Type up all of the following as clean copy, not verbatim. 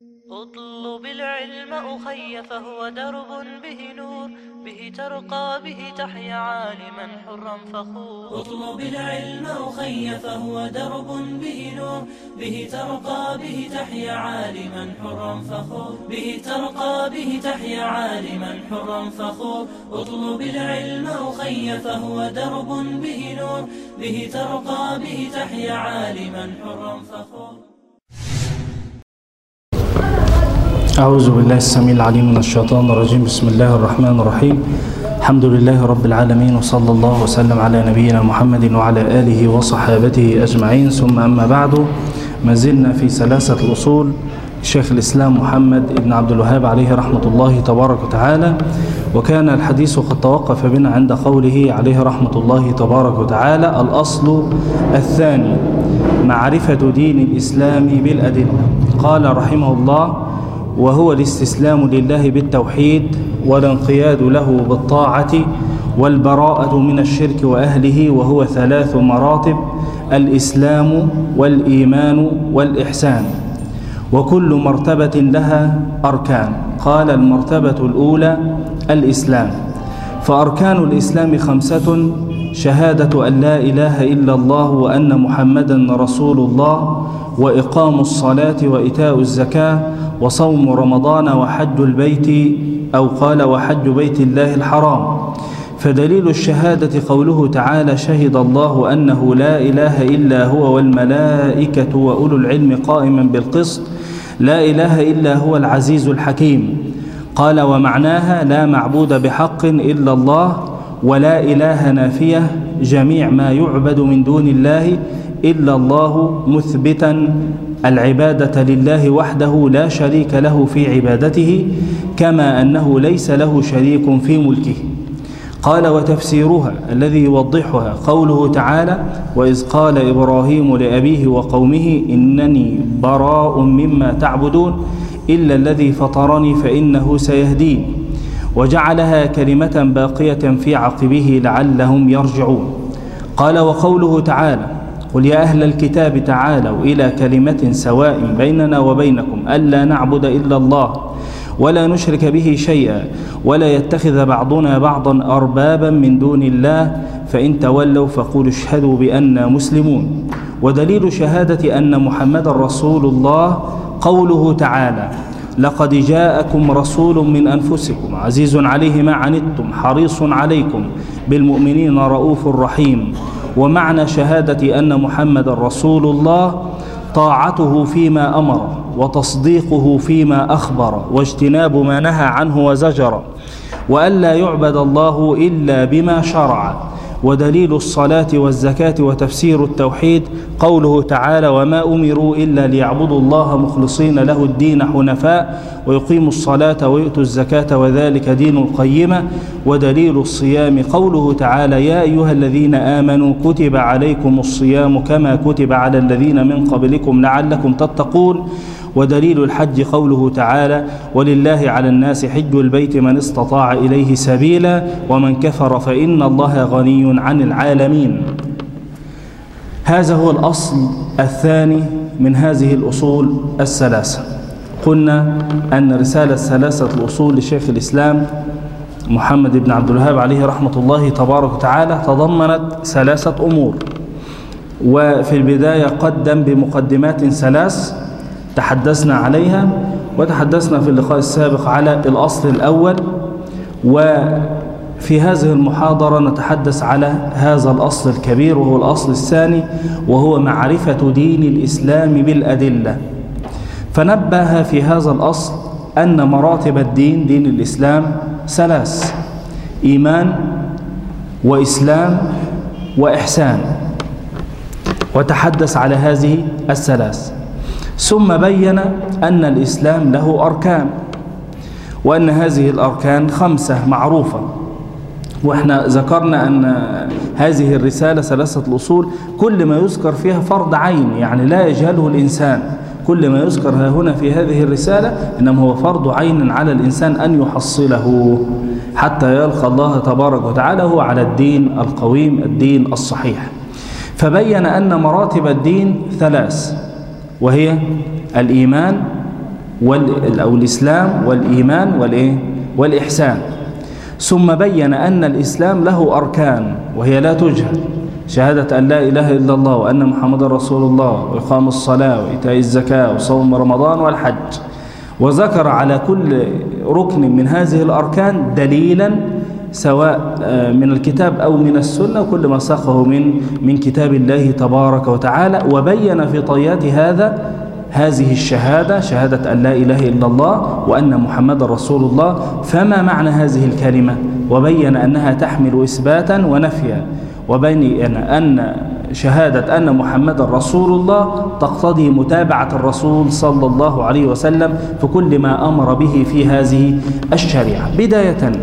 اطلب العلم أخي فهو درب به نور، به ترقى به تحيا عالما حرا فخور. اطلب العلم أخي فهو درب به نور، به ترقى به تحيا عالما حرا فخور، به ترقى به تحيا عالما حرا فخور. اطلب العلم أخي فهو درب به نور، به ترقى به تحيا عالما حرا فخور. أعوذ بالله السميع العليم من الشيطان الرجيم. بسم الله الرحمن الرحيم. الحمد لله رب العالمين، وصلى الله وسلم على نبينا محمد وعلى آله وصحابته أجمعين، ثم أما بعد. ما زلنا في سلاسة الأصول شيخ الإسلام محمد بن عبد الوهاب عليه رحمة الله تبارك وتعالى، وكان الحديث قد توقف بنا عند قوله عليه رحمة الله تبارك وتعالى: الأصل الثاني معرفة دين الإسلام بالأدلة. قال رحمه الله: وهو الاستسلام لله بالتوحيد، والانقياد له بالطاعة، والبراءة من الشرك وأهله، وهو 3 مراتب: الإسلام والإيمان والإحسان، وكل مرتبة لها أركان. قال: المرتبة الأولى الإسلام، فأركان الإسلام 5: شهادة أن لا إله إلا الله وأن محمدا رسول الله، وإقام الصلاة وإيتاء الزكاة، وصوم رمضان، وحج البيت، أو قال وحج بيت الله الحرام. فدليل الشهادة قوله تعالى: شهد الله أنه لا إله إلا هو والملائكة وأولو العلم قائما بالقسط، لا إله إلا هو العزيز الحكيم. قال: ومعناها لا معبود بحق إلا الله، ولا إله نافية، جميع ما يعبد من دون الله إلا الله، مثبتا العبادة لله وحده لا شريك له في عبادته، كما أنه ليس له شريك في ملكه. قال: وتفسيرها الذي يوضحها قوله تعالى: وإذ قال إبراهيم لأبيه وقومه إنني براء مما تعبدون إلا الذي فطرني فإنه سيهدين، وجعلها كلمة باقية في عقبه لعلهم يرجعون. قال: وقوله تعالى: قل يا أهل الكتاب تعالوا إلى كلمة سواء بيننا وبينكم ألا نعبد إلا الله ولا نشرك به شيئا ولا يتخذ بعضنا بعضا أربابا من دون الله، فإن تولوا فقولوا اشهدوا بأننا مسلمون. ودليل شهادة أن محمد رسول الله قوله تعالى: لقد جاءكم رسول من أنفسكم عزيز عليه ما عنتم حريص عليكم بالمؤمنين رؤوف رحيم. ومعنى شهادة أن محمد رسول الله طاعته فيما أمر، وتصديقه فيما أخبر، واجتناب ما نهى عنه وزجر، وألا يعبد الله إلا بما شرع. ودليل الصلاة والزكاة وتفسير التوحيد قوله تعالى: وما أمروا إلا ليعبدوا الله مخلصين له الدين حنفاء ويقيموا الصلاة ويؤتوا الزكاة وذلك دين القيمة. ودليل الصيام قوله تعالى: يا أيها الذين آمنوا كتب عليكم الصيام كما كتب على الذين من قبلكم لعلكم تتقون. ودليل الحج قوله تعالى: ولله على الناس حج البيت من استطاع إليه سبيلا ومن كفر فإن الله غني عن العالمين. هذا هو الأصل الثاني من هذه الأصول الثلاثة. قلنا أن رسالة ثلاثة الأصول لشيخ الإسلام محمد بن عبد الوهاب عليه رحمة الله تبارك وتعالى تضمنت 3 أمور، وفي البداية قدم بمقدمات 3 تحدثنا عليها، وتحدثنا في اللقاء السابق على الأصل الأول، وفي هذه المحاضرة نتحدث على هذا الأصل الكبير وهو الأصل الثاني، وهو معرفة دين الإسلام بالأدلة. فنبه في هذا الأصل أن مراتب الدين دين الإسلام 3: إيمان وإسلام وإحسان، وتحدث على هذه 3. ثم بين أن الإسلام له أركان، وأن هذه الأركان 5 معروفة. وإحنا ذكرنا أن هذه الرسالة 3 الأصول كل ما يذكر فيها فرض عين، يعني لا يجهله الإنسان. كل ما يذكر هنا في هذه الرسالة إنما هو فرض عين على الإنسان أن يحصله حتى يلقى الله تبارك وتعالى هو على الدين القويم، الدين الصحيح. فبين أن مراتب الدين 3، وهي الإيمان أو الإسلام والإيمان والإحسان. ثم بين أن الإسلام له أركان وهي لا تجهل، شهادة أن لا إله إلا الله وأن محمد رسول الله وإقام الصلاة وإيتاء الزكاة وصوم رمضان والحج، وذكر على كل ركن من هذه الأركان دليلا سواء من الكتاب أو من السنة، كل ما ساقه من كتاب الله تبارك وتعالى، وبين في طيات هذه الشهادة، شهادة أن لا إله إلا الله وأن محمد رسول الله، فما معنى هذه الكلمة، وبين أنها تحمل إثباتا ونفيا، وبين أن شهادة أن محمد رسول الله تقتضي متابعة الرسول صلى الله عليه وسلم في كل ما أمر به في هذه الشريعة. بداية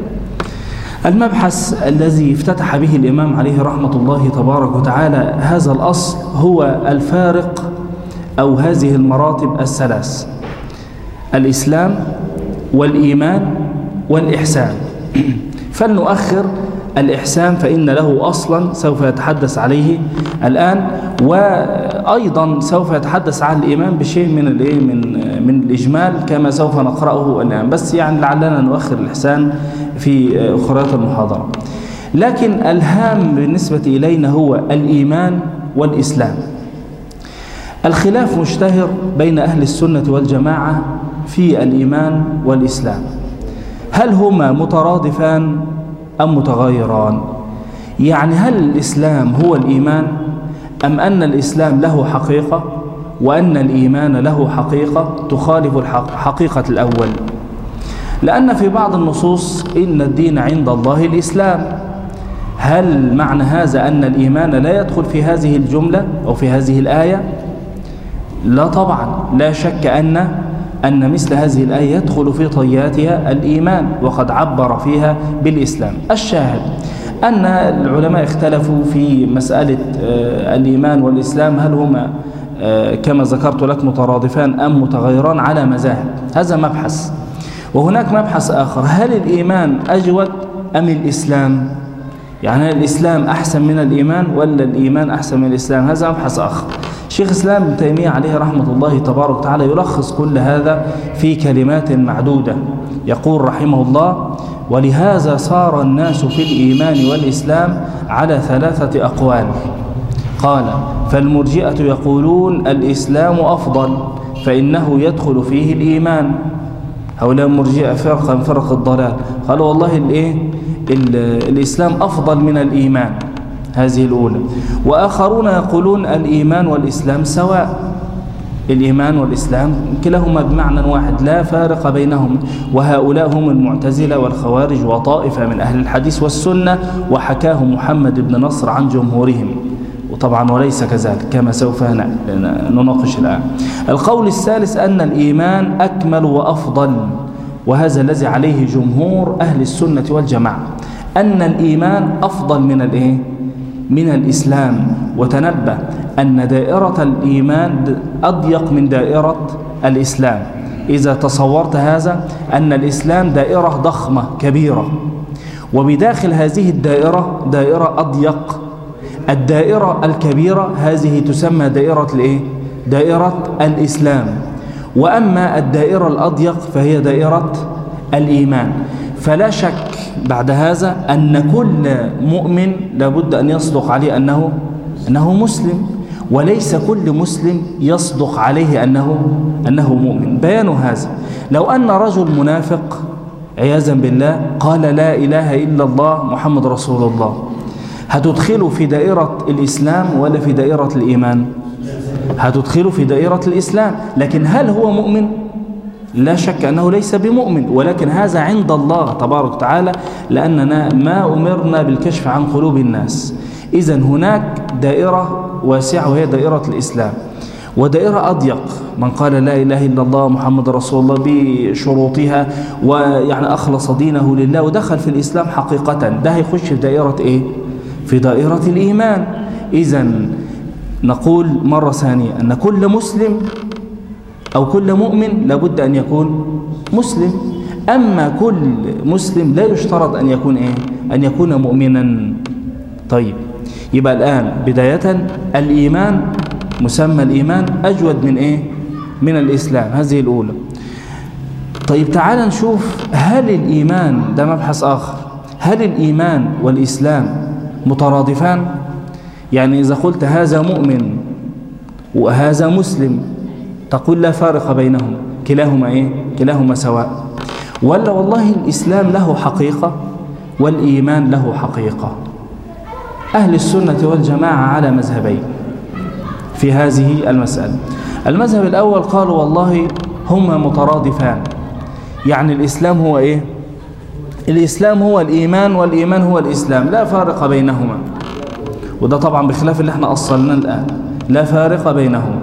المبحث الذي افتتح به الإمام عليه رحمة الله تبارك وتعالى هذا الأصل هو الفارق أو هذه المراتب الثلاث: الإسلام والإيمان والإحسان. فلنؤخر الإحسان فإن له أصلا سوف يتحدث عليه الآن، وأيضا سوف يتحدث عن الإيمان بشيء من الإجمال كما سوف نقرأه الآن، بس يعني لعلنا نؤخر الإحسان في أخريات المحاضرة. لكن الهام بالنسبة إلينا هو الإيمان والإسلام. الخلاف مشتهر بين أهل السنة والجماعة في الإيمان والإسلام، هل هما مترادفان أم متغايران؟ يعني هل الإسلام هو الإيمان، أم أن الإسلام له حقيقة وأن الإيمان له حقيقة تخالف حقيقة الأول؟ لأن في بعض النصوص إن الدين عند الله الإسلام. هل معنى هذا أن الإيمان لا يدخل في هذه الجملة أو في هذه الآية؟ لا طبعا، لا شك أن مثل هذه الآية يدخل في طياتها الإيمان، وقد عبر فيها بالإسلام. الشاهد أن العلماء اختلفوا في مسألة الإيمان والإسلام، هل هما كما ذكرت لك مترادفان أم متغيران على مذاهب. هذا مبحث. وهناك مبحث آخر: هل الإيمان أجود أم الإسلام؟ يعني الإسلام أحسن من الإيمان ولا الإيمان أحسن من الإسلام؟ هذا مبحث آخر. شيخ الإسلام ابن تيمية عليه رحمة الله تبارك وتعالى يلخص كل هذا في كلمات معدودة. يقول رحمه الله: ولهذا صار الناس في الإيمان والإسلام على 3 أقوال. قال: فالمرجئة يقولون الإسلام أفضل فإنه يدخل فيه الإيمان. هؤلاء المرجئة فرقة من فرق الضلال، قالوا والله الإسلام أفضل من الإيمان، هذه الأولى. وآخرون يقولون الإيمان والإسلام سواء، الإيمان والإسلام كلاهما بمعنى واحد لا فارق بينهم، وهؤلاء هم المعتزلة والخوارج وطائفة من أهل الحديث والسنة، وحكاه محمد بن نصر عن جمهورهم، وطبعا وليس كذلك كما سوف نناقش الآن. القول الثالث أن الإيمان أكمل وأفضل، وهذا الذي عليه جمهور أهل السنة والجماعة، أن الإيمان أفضل من الإسلام. وتنبه أن دائرة الإيمان أضيق من دائرة الإسلام. إذا تصورت هذا، أن الإسلام دائرة ضخمة كبيرة، وبداخل هذه الدائرة دائرة أضيق. الدائرة الكبيرة هذه تسمى دائرة الإسلام، وأما الدائرة الأضيق فهي دائرة الإيمان. فلا شك بعد هذا أن كل مؤمن لابد أن يصدق عليه أنه مسلم، وليس كل مسلم يصدق عليه أنه مؤمن. بيان هذا: لو أن رجل منافق عياذا بالله قال لا إله إلا الله محمد رسول الله، هتدخله في دائرة الإسلام ولا في دائرة الإيمان؟ هتدخله في دائرة الإسلام. لكن هل هو مؤمن؟ لا شك أنه ليس بمؤمن، ولكن هذا عند الله تبارك وتعالى، لأننا ما أمرنا بالكشف عن قلوب الناس. إذن هناك دائرة واسعة وهي دائرة الإسلام، ودائرة أضيق من قال لا إله إلا الله محمد رسول الله بشروطها، ويعني أخلص دينه لله ودخل في الإسلام حقيقة، ده هيخش في دائرة في دائرة الإيمان. إذن نقول مرة ثانية أن كل مسلم أو كل مؤمن لابد أن يكون مسلم، أما كل مسلم لا يشترط أن يكون مؤمنا. طيب، يبقى الآن بداية الإيمان، مسمى الإيمان أجود من الإسلام، هذه الأولى. طيب تعال نشوف، هل الإيمان، ده مبحث آخر، هل الإيمان والإسلام مترادفان؟ يعني إذا قلت هذا مؤمن وهذا مسلم تقول لا فارق بينهم، كلاهما إيه؟ كلاهما سواء. ولا والله الإسلام له حقيقة والإيمان له حقيقة؟ أهل السنة والجماعة على مذهبين في هذه المسألة. المذهب الأول قالوا والله هما مترادفان، يعني الإسلام هو إيه؟ الإسلام هو الإيمان والإيمان هو الإسلام، لا فارق بينهما. وده طبعا بخلاف اللي احنا أصلنا الآن، لا فارق بينهما.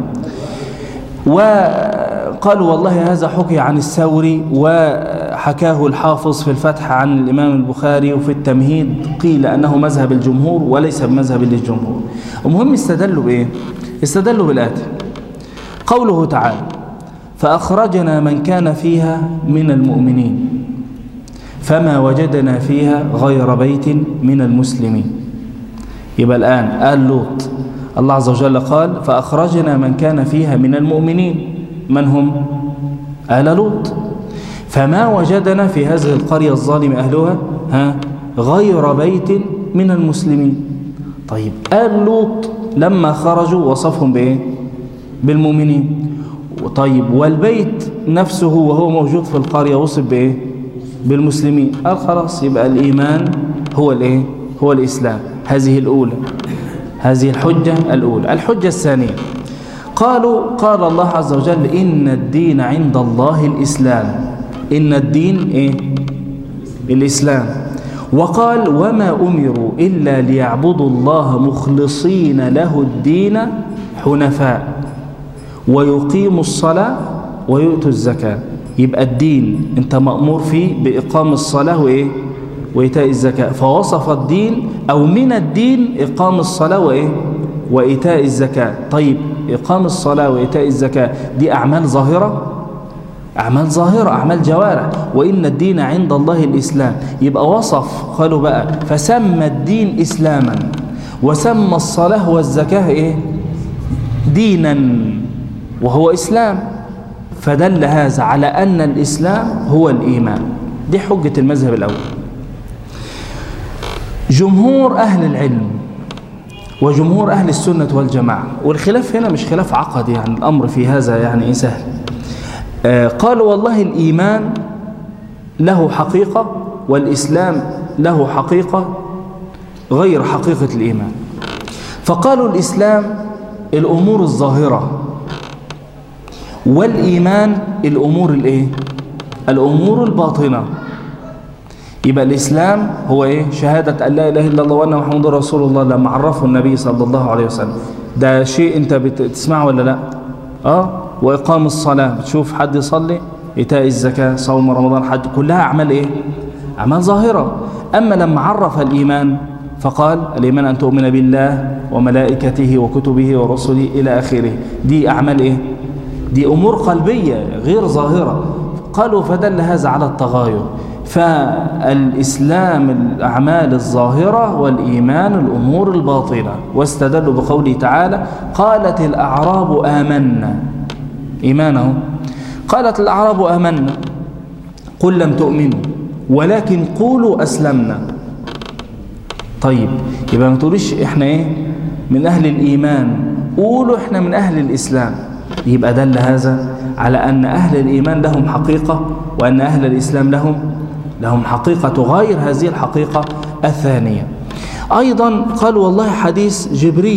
وقالوا والله هذا حكي عن الثوري وحكاه الحافظ في الفتح عن الإمام البخاري، وفي التمهيد قيل أنه مذهب الجمهور وليس بمذهب للجمهور. المهم استدلوا بإيه؟ استدلوا بالآتي: قوله تعالى: فأخرجنا من كان فيها من المؤمنين فما وجدنا فيها غير بيت من المسلمين. يبقى الآن قال لوط، الله عز وجل قال فأخرجنا من كان فيها من المؤمنين، من هم؟ آل لوط. فما وجدنا في هذه القرية الظالم أهلها غير بيت من المسلمين. طيب آل لوط لما خرجوا وصفهم بإيه؟ بالمؤمنين. طيب والبيت نفسه وهو موجود في القرية وصف بإيه؟ بالمسلمين. قال خلاص يبقى الإيمان هو الإيه؟ هو الإسلام. هذه الأولى، هذه الحجة الأولى. الحجة الثانية قالوا قال الله عز وجل إن الدين عند الله الإسلام. إن الدين إيه؟ الإسلام. وقال وما أمروا إلا ليعبدوا الله مخلصين له الدين حنفاء ويقيموا الصلاة ويؤتوا الزكاة. يبقى الدين أنت مأمور فيه بإقام الصلاة وإيه؟ وإيتاء الزكاة. فوصف الدين أو من الدين إقام الصلاة وإيه؟ وإيتاء الزكاة. طيب إقام الصلاة وإيتاء الزكاة دي أعمال ظاهرة؟ أعمال ظاهرة، أعمال جوارح. وإن الدين عند الله الإسلام. يبقى وصف، قالوا بقى فسمى الدين إسلاما وسمى الصلاة والزكاة إيه؟ دينا وهو إسلام. فدل هذا على أن الإسلام هو الإيمان. دي حجة المذهب الأول. جمهور أهل العلم وجمهور أهل السنة والجماعة، والخلاف هنا مش خلاف عقدي، يعني الأمر في هذا يعني سهل. قالوا والله الإيمان له حقيقة والإسلام له حقيقة غير حقيقة الإيمان. فقالوا الإسلام الأمور الظاهرة والإيمان الأمور الإيه؟ الأمور الباطنة. يبقى الإسلام هو إيه؟ شهادة أن لا إله إلا الله وأن محمد رسول الله لما عرفه النبي صلى الله عليه وسلم. ده شيء أنت بتسمعه ولا لا؟ وإقام الصلاة، بتشوف حد يصلي، إيتاء الزكاة، صوم رمضان، حج، كلها أعمال إيه؟ أعمال ظاهرة. أما لما عرف الإيمان فقال الإيمان أن تؤمن بالله وملائكته وكتبه ورسله إلى آخره. دي أعمال إيه؟ دي أمور قلبية غير ظاهرة. قالوا فدل هذا على التغاير. فالإسلام الأعمال الظاهرة والإيمان الأمور الباطنة. واستدلوا بقوله تعالى قالت الأعراب آمنا. إيمانه قالت الأعراب آمنا قل لم تؤمنوا ولكن قولوا أسلمنا. طيب يبقى ما تقوليش إحنا إيه؟ من أهل الإيمان، قولوا إحنا من أهل الإسلام. يبقى دل هذا على أن أهل الإيمان لهم حقيقة وأن أهل الإسلام لهم حقيقة تغير هذه الحقيقة الثانية. أيضا قالوا والله حديث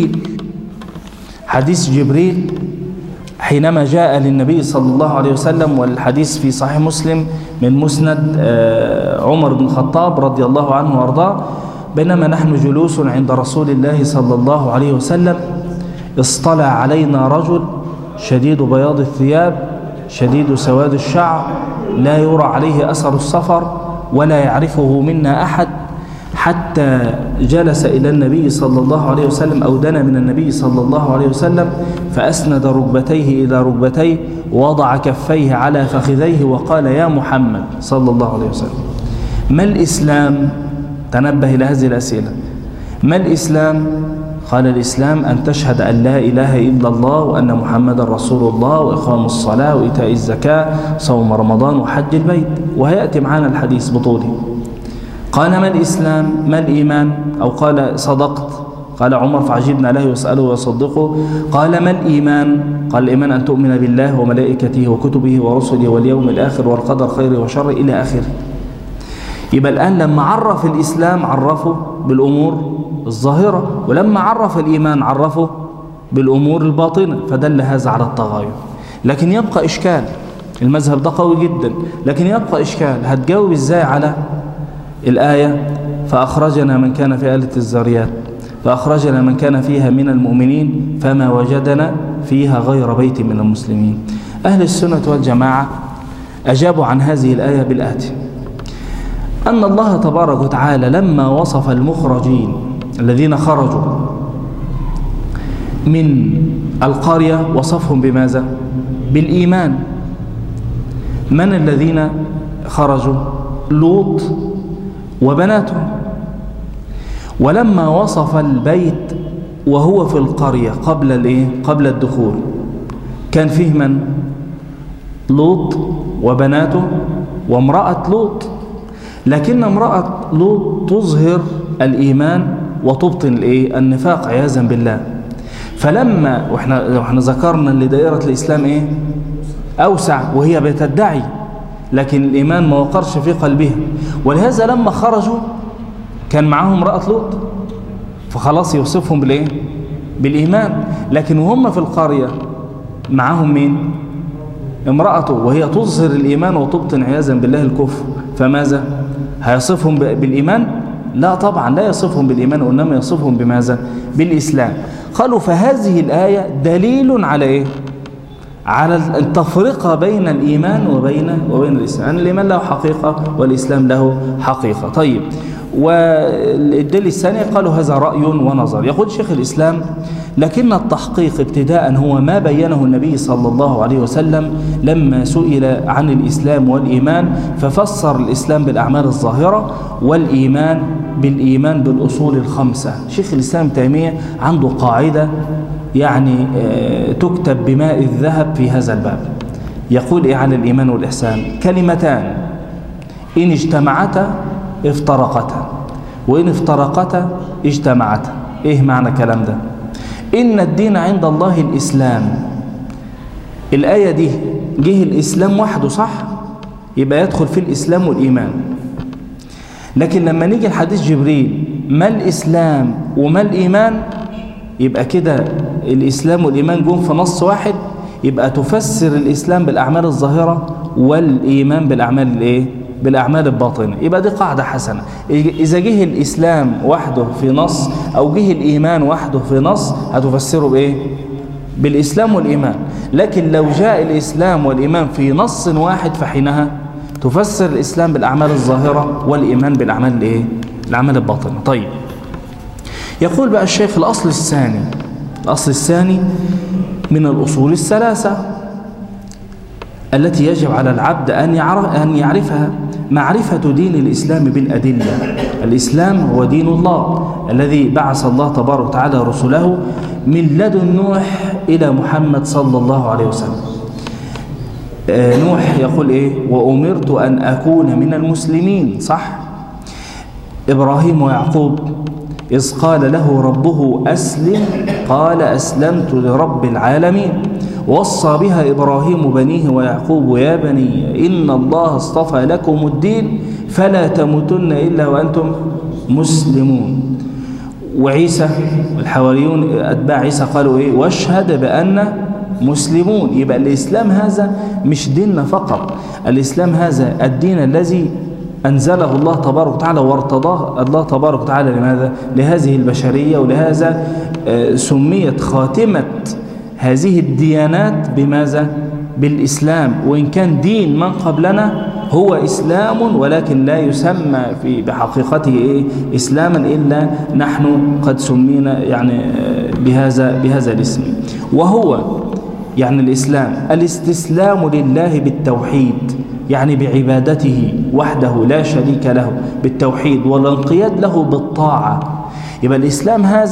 جبريل حينما جاء للنبي صلى الله عليه وسلم، والحديث في صحيح مسلم من مسند عمر بن الخطاب رضي الله عنه وارضاه: بينما نحن جلوس عند رسول الله صلى الله عليه وسلم اصطلع علينا رجل شديد بياض الثياب شديد سواد الشعر لا يرى عليه أثر السفر ولا يعرفه منا أحد، حتى جلس إلى النبي صلى الله عليه وسلم أو دنا من النبي صلى الله عليه وسلم فأسند ركبتيه إلى ركبتيه ووضع كفيه على فخذيه وقال: يا محمد صلى الله عليه وسلم، ما الإسلام؟ تنبه إلى هذه الأسئلة. ما الإسلام؟ قال الإسلام أن تشهد أن لا إله إلا الله وأن محمد رسول الله وإقام الصلاة وإيتاء الزكاة صوم رمضان وحج البيت، وهيأتي معنا الحديث بطوله. قال ما الإسلام؟ ما الإيمان؟ أو قال صدقت. قال عمر فعجبنا له يسأله ويصدقه. قال ما الإيمان؟ قال الإيمان أن تؤمن بالله وملائكته وكتبه ورسله واليوم الآخر والقدر خيره وشره إلى آخره. يبقى الآن لما عرف الإسلام عرفه بالأمور الظاهرة، ولما عرف الإيمان عرفه بالأمور الباطنة، فدل هذا على التغاير. لكن يبقى إشكال، المذهب ده قوي جدا، لكن يبقى إشكال، هتجاوب إزاي على الآية فأخرجنا من كان في آلة الذريات فأخرجنا من كان فيها من المؤمنين فما وجدنا فيها غير بيت من المسلمين؟ أهل السنة والجماعة أجابوا عن هذه الآية بالآتي: أن الله تبارك وتعالى لما وصف المخرجين الذين خرجوا من القرية وصفهم بماذا؟ بالإيمان. من الذين خرجوا؟ لوط وبناته. ولما وصف البيت وهو في القرية قبل الدخول كان فيه من؟ لوط وبناته وامرأة لوط. لكن امرأة لوط تظهر الإيمان وتبطن النفاق عياذا بالله. فلما واحنا ذكرنا ان دائرة الإسلام أوسع، وهي بتدعي لكن الإيمان ما وقرش في قلبها، ولهذا لما خرجوا كان معهم امرأة لوط، فخلاص يوصفهم بالإيمان. لكن وهم في القرية معهم مين؟ امرأته، وهي تظهر الإيمان وتبطن عياذا بالله الكفر. فماذا؟ هيصفهم بالإيمان؟ لا طبعا، لا يصفهم بالإيمان، وإنما يصفهم بماذا؟ بالإسلام. قالوا فهذه الآية دليل على على التفرقة بين الإيمان وبين الإسلام، يعني الإيمان له حقيقة والإسلام له حقيقة. طيب، والدليل الثاني قالوا هذا رأي ونظر. يقول شيخ الإسلام: لكن التحقيق ابتداء هو ما بينه النبي صلى الله عليه وسلم لما سئل عن الإسلام والإيمان، ففسر الإسلام بالأعمال الظاهرة والإيمان بالإيمان بالأصول الخمسة. شيخ الإسلام تيمية عنده قاعدة يعني تكتب بماء الذهب في هذا الباب. يقول عن الإيمان والإحسان: كلمتان إن اجتمعتا افترقتا، وإن افترقتا اجتمعتا. إيه معنى الكلام ده؟ إن الدين عند الله الإسلام. الآية دي جه الإسلام وحده صح؟ يبقى يدخل في الإسلام والإيمان. لكن لما نيجي الحديث جبريل ما الإسلام وما الإيمان، يبقى كده الإسلام والإيمان جم في نص واحد، يبقى تفسر الإسلام بالأعمال الظاهرة والإيمان بالأعمال بالأعمال الباطنة. يبقى دي قاعدة حسنة. إذا جه الإسلام وحده في نص أو جه الإيمان وحده في نص هتفسره بالإسلام والإيمان. لكن لو جاء الإسلام والإيمان في نص واحد فحينها تفسر الإسلام بالأعمال الظاهرة والإيمان بالأعمال الأعمال الباطنة. طيب، يقول بقى الشيخ: الأصل الثاني من الأصول الثلاثة التي يجب على العبد أن يعرفها معرفة دين الإسلام بالأدلة. الإسلام هو دين الله الذي بعث الله تبارك وتعالى رسله من لدن نوح إلى محمد صلى الله عليه وسلم. نوح يقول وأمرت أن أكون من المسلمين، صح؟ إبراهيم ويعقوب إذ قال له ربه أسلم قال أسلمت لرب العالمين. وصى بها إبراهيم بنيه ويعقوب: يا بني إن الله اصطفى لكم الدين فلا تموتن إلا وأنتم مسلمون. وعيسى الحواريون أتباع عيسى قالوا واشهد بأن مسلمون. يبقى الإسلام هذا مش ديننا فقط، الإسلام هذا الدين الذي أنزله الله تبارك وتعالى وارتضاه الله تبارك وتعالى. لماذا؟ لهذه البشرية، ولهذا سميت خاتمة هذه الديانات بماذا؟ بالإسلام. وإن كان دين من قبلنا هو إسلام، ولكن لا يسمى بحقيقته إسلاما إلا نحن قد سمينا بهذا الاسم. وهو الإسلام الاستسلام لله بالتوحيد، يعني بعبادته وحده لا شريك له بالتوحيد، والانقياد له بالطاعة. يبقى الإسلام هذا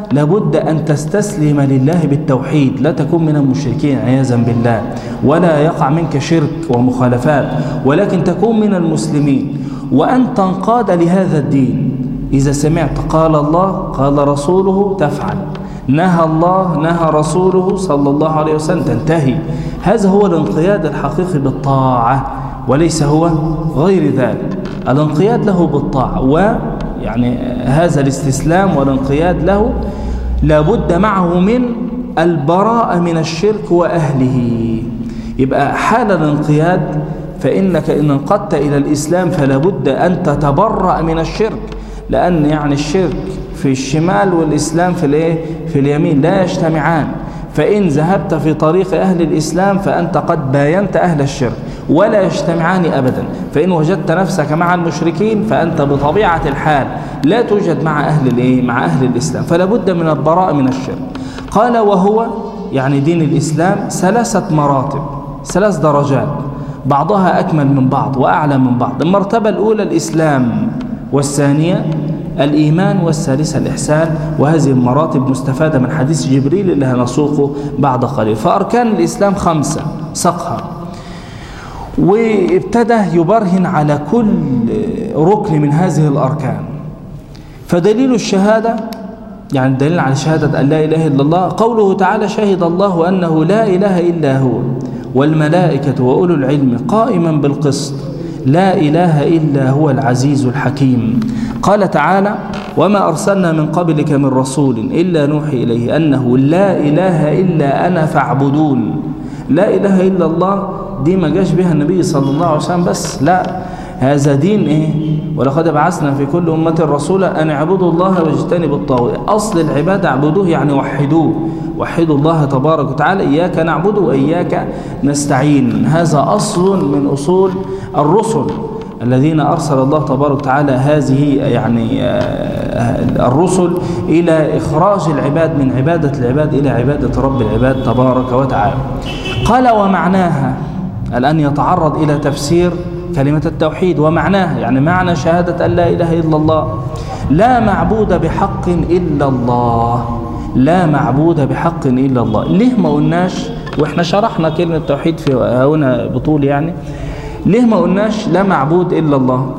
لابد أن تستسلم لله بالتوحيد، لا تكون من المشركين عياذا بالله، ولا يقع منك شرك ومخالفات، ولكن تكون من المسلمين، وأن تنقاد لهذا الدين. إذا سمعت قال الله قال رسوله تفعل، نهى الله نهى رسوله صلى الله عليه وسلم تنتهي. هذا هو الانقياد الحقيقي بالطاعة، وليس هو غير ذلك. الانقياد له بالطاعة، ويعني هذا الاستسلام والانقياد له لابد معه من البراءة من الشرك وأهله. يبقى حال الانقياد، فإنك إن انقدت إلى الإسلام فلا بد أن تتبرأ من الشرك، لأن يعني الشرك في الشمال والإسلام في اليمين لا يجتمعان. فإن ذهبت في طريق أهل الإسلام فأنت قد باينت أهل الشرك، ولا يجتمعان أبدا. فإن وجدت نفسك مع المشركين فأنت بطبيعة الحال لا توجد مع أهل الإسلام، فلا بد من البراءة من الشرك. قال وهو يعني دين الإسلام 3 مراتب، 3 درجات، بعضها أكمل من بعض وأعلى من بعض. المرتبة الأولى الإسلام، والثانية الإيمان، والثالثة الإحسان. وهذه المراتب مستفادة من حديث جبريل اللي هنسوقه بعد قليل. فأركان الإسلام 5 سقها، وابتدى يبرهن على كل ركن من هذه الأركان. فدليل الشهادة، يعني الدليل على شهادة أن لا إله إلا الله، قوله تعالى شهد الله أنه لا إله إلا هو والملائكة وأولو العلم قائما بالقسط لا إله إلا هو العزيز الحكيم. قال تعالى وما أرسلنا من قبلك من رسول إلا نوحي إليه أنه لا إله إلا أنا فاعبدون. لا إله إلا الله دي ما جاش بها النبي صلى الله عليه وسلم بس، لا، هذا دين ولقد بعثنا في كل أمة رسولا أن اعبدوا الله واجتنبوا الطاغوت. أصل العبادة اعبدوه يعني وحدوه، وحدوا الله تبارك وتعالى، إياك نعبد وإياك نستعين. هذا أصل من أصول الرسل الذين أرسل الله تبارك وتعالى هذه يعني الرسل إلى إخراج العباد من عبادة العباد إلى عبادة رب العباد تبارك وتعالى. قال ومعناها، الآن يتعرض إلى تفسير كلمة التوحيد ومعناها، يعني معنى شهادة أن لا إله إلا الله لا معبود بحق إلا الله. لا معبود بحق إلا الله. ليه ما قلناش، وإحنا شرحنا كلمة التوحيد في هنا بطول، يعني ليه ما قلناش لا معبود إلا الله؟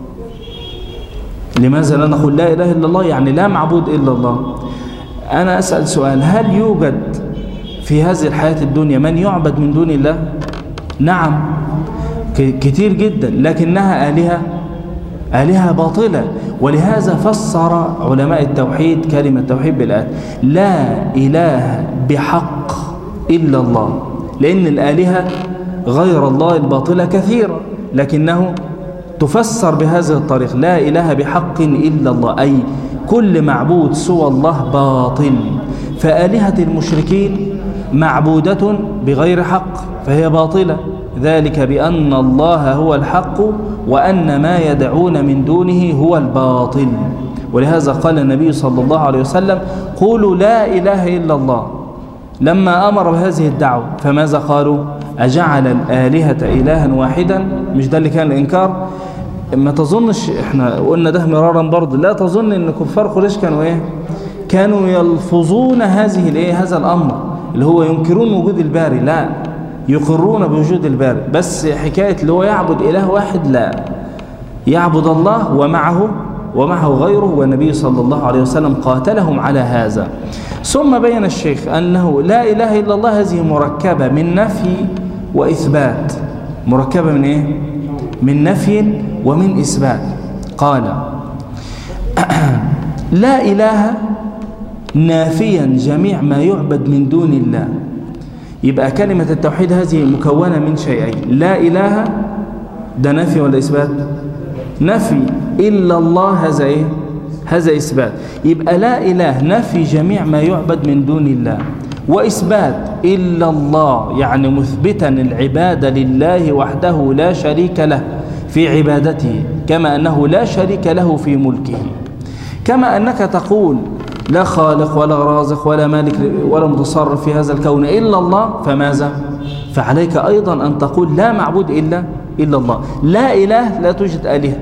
لماذا لا نقول لا إله إلا الله يعني لا معبود إلا الله؟ أنا أسأل سؤال، هل يوجد في هذه الحياة الدنيا من يعبد من دون الله؟ نعم كتير جدا، لكنها آلهة باطلة. ولهذا فسر علماء التوحيد كلمة التوحيد بالآية لا إله بحق إلا الله، لأن الآلهة غير الله الباطلة كثيرة، لكنه تفسر بهذه الطريقة لا إله بحق إلا الله، أي كل معبود سوى الله باطل. فآلهة المشركين معبودة بغير حق فهي باطلة، ذلك بأن الله هو الحق وأن ما يدعون من دونه هو الباطل. ولهذا قال النبي صلى الله عليه وسلم قولوا لا إله إلا الله. لما أمر بهذه الدعوة فماذا قالوا؟ أجعل الآلهة إلها واحدا؟ مش ده اللي كان الإنكار؟ ما تظنش، احنا قلنا ده مرارا برضه، لا تظن ان كفار قريش كانوا يلفظون هذا الأمر اللي هو ينكرون وجود الباري، لا، يقرون بوجود الباري، بس حكاية اللي هو يعبد إله واحد لا، يعبد الله ومعه غيره، والنبي صلى الله عليه وسلم قاتلهم على هذا. ثم بين الشيخ أنه لا إله إلا الله هذه مركبة من نفي وإثبات. مركبة من إيه؟ من نفي ومن إثبات. قال لا إله نافيا جميع ما يعبد من دون الله. يبقى كلمة التوحيد هذه مكونة من شيئين، لا إله ده نفي ولا إثبات؟ نفي. إلا الله هذا إيه؟ هذا إثبات. يبقى لا إله نفي جميع ما يعبد من دون الله، وإثبات إلا الله يعني مثبتا العبادة لله وحده لا شريك له في عبادته، كما أنه لا شريك له في ملكه. كما أنك تقول لا خالق ولا رازق ولا مالك ولا متصرف في هذا الكون إلا الله، فماذا؟ فعليك أيضا أن تقول لا معبود إلا الله. لا إله لا توجد آلهة،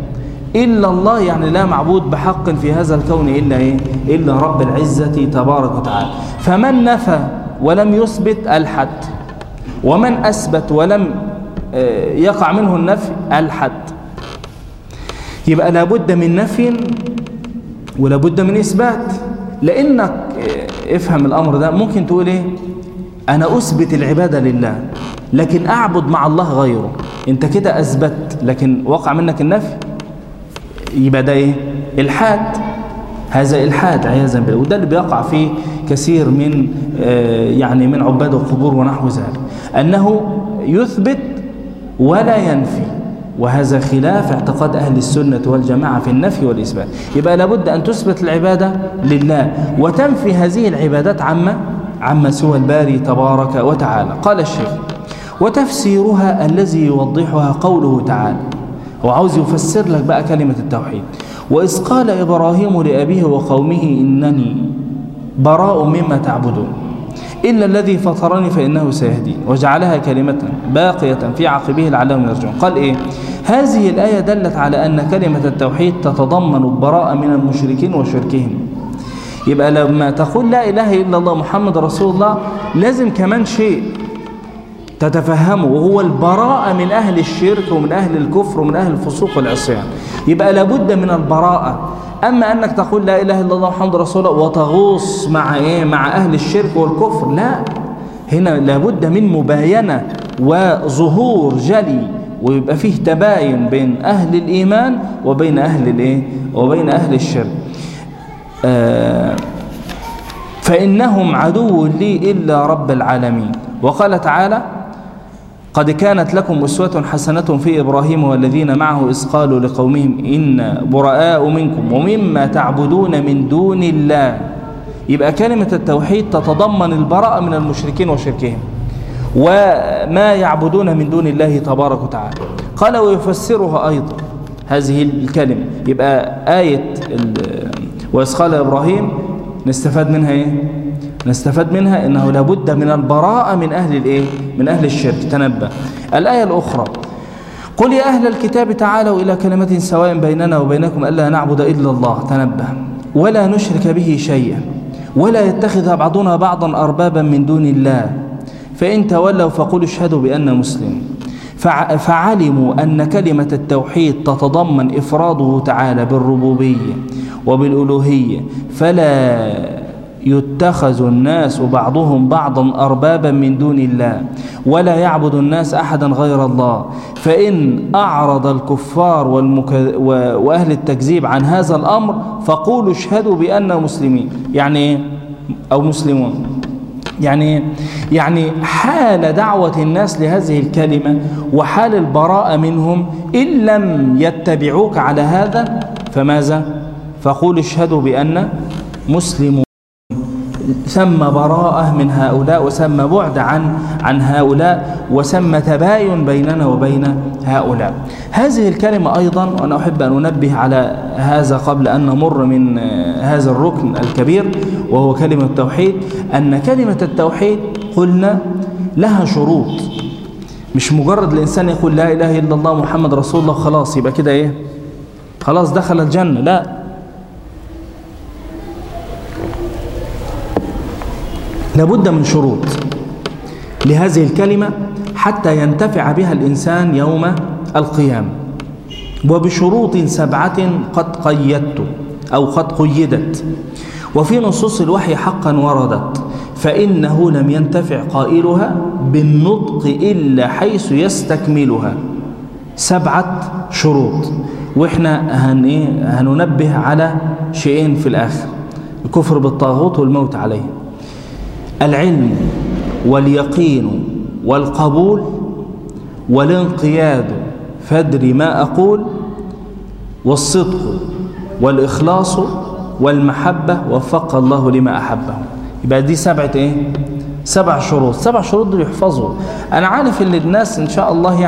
إلا الله يعني لا معبود بحق في هذا الكون إلا إيه؟ إلا رب العزة تبارك وتعالى. فمن نفى ولم يثبت ألحد، ومن أثبت ولم يقع منه النفي ألحد. يبقى لابد من نفي ولابد من إثبات. لأنك افهم الأمر ده، ممكن تقول إيه؟ أنا أثبت العبادة لله لكن أعبد مع الله غيره، أنت كده أثبت لكن وقع منك النفي، يبقى ده إيه؟ إلحاد. هذا إلحاد عياذا بالله، وده اللي بيقع فيه كثير من يعني من عباد القبور ونحو ذلك، أنه يثبت ولا ينفي، وهذا خلاف اعتقاد أهل السنة والجماعة في النفي والإثبات. يبقى لابد أن تثبت العبادة لله وتنفي هذه العبادات عما سوى الباري تبارك وتعالى. قال الشيخ: وتفسيرها الذي يوضحها قوله تعالى. هو عاوز يفسر لك بقى كلمة التوحيد. وإذ قال إبراهيم لأبيه وقومه إنني براء مما تعبدون إلا الذي فطرني فإنه سيهدين وجعلها كلمة باقية في عقبه لعلهم يرجعون. قال إيه؟ هذه الآية دلت على أن كلمة التوحيد تتضمن البراءة من المشركين وشركهم. يبقى لما تقول لا إله إلا الله محمد رسول الله لازم كمان شيء تتفهمه، وهو البراءة من أهل الشرك ومن أهل الكفر ومن أهل الفسوق والعصيان. يبقى لابد من البراءة. أما أنك تقول لا إله إلا الله محمد رسول الله وتغوص مع إيه؟ مع أهل الشرك والكفر، لا، هنا لابد من مباينة وظهور جلي، ويبقى فيه تباين بين أهل الإيمان وبين أهل الإيه؟ وبين أهل الشرك. فإنهم عدو لي إلا رب العالمين. وقال تعالى: قد كانت لكم أسوة حسنة في إبراهيم والذين معه إذ قالوا لقومهم إنا براء منكم ومما تعبدون من دون الله. يبقى كلمة التوحيد تتضمن البراءة من المشركين وشركهم وما يعبدون من دون الله تبارك وتعالى. قال: ويفسرها أيضا هذه الكلمة. يبقى آية وإذ قال إبراهيم نستفاد منها إيه؟ نستفاد منها إنه لابد من البراءة من أهل الإيه؟ من أهل الشرك. تنبه. الآية الأخرى: قل يا أهل الكتاب تعالوا إلى كلمة سواء بيننا وبينكم ألا نعبد إلا الله. تنبه. ولا نشرك به شيئا ولا يتخذ بعضنا بعضا أربابا من دون الله فإن تولوا فقولوا اشهدوا بأننا مسلمون. فعلموا أن كلمة التوحيد تتضمن إفراده تعالى بالربوبية وبالألوهية، فلا يتخذ الناس بعضهم بعضا أربابا من دون الله ولا يعبد الناس أحدا غير الله. فإن أعرض الكفار وأهل التكذيب عن هذا الأمر فقولوا اشهدوا بأننا مسلمين. يعني أو مسلمون، يعني حال دعوة الناس لهذه الكلمة وحال البراءة منهم إن لم يتبعوك على هذا فماذا؟ فقولوا اشهدوا بأننا مسلمون. ثم براءة من هؤلاء وثم بعد عن هؤلاء وثم تباين بيننا وبين هؤلاء. هذه الكلمة أيضا، وأنا أحب أن أنبه على هذا قبل أن نمر من هذا الركن الكبير وهو كلمة التوحيد، أن كلمة التوحيد قلنا لها شروط. مش مجرد الإنسان يقول لا إله إلا الله محمد رسول الله خلاص يبقى كده إيه؟ خلاص دخل الجنة. لا، لابد من شروط لهذه الكلمة حتى ينتفع بها الإنسان يوم القيامة، وبشروط 7 قد قيدت أو قد قيدت، وفي نصوص الوحي حقا وردت، فإنه لم ينتفع قائلها بالنطق إلا حيث يستكملها. 7 شروط، وإحنا هننبه على شيئين في الآخر: الكفر بالطاغوت والموت عليه. العلم واليقين والقبول والانقياد فادري ما أقول، والصدق والإخلاص والمحبة وفق الله لما أحبه. يبقى دي 7 7 شروط. 7 شروط دول يحفظوا. أنا عارف إن الناس إن شاء الله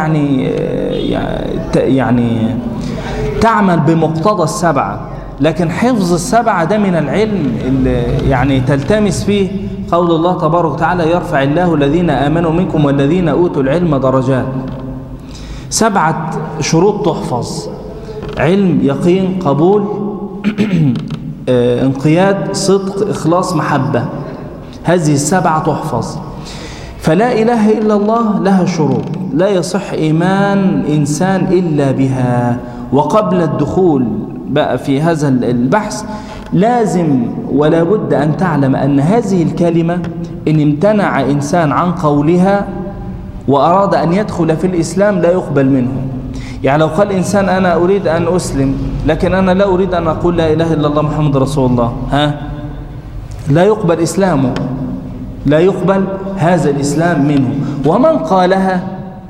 يعني تعمل بمقتضى 7، لكن حفظ 7 ده من العلم اللي يعني تلتمس فيه قول الله تبارك وتعالى: يرفع الله الذين آمنوا منكم والذين أوتوا العلم درجات. 7 شروط تحفظ: علم، يقين، قبول، انقياد، صدق، إخلاص، محبة. هذه السبعة تحفظ. فلا إله إلا الله لها شروط، لا يصح إيمان إنسان إلا بها. وقبل الدخول بقى في هذا البحث لازم ولا بد أن تعلم أن هذه الكلمة إن امتنع إنسان عن قولها وأراد أن يدخل في الإسلام لا يقبل منه. يعني لو قال إنسان أنا أريد أن أسلم لكن أنا لا أريد أن أقول لا إله إلا الله محمد رسول الله، لا يقبل إسلامه، لا يقبل هذا الإسلام منه. ومن قالها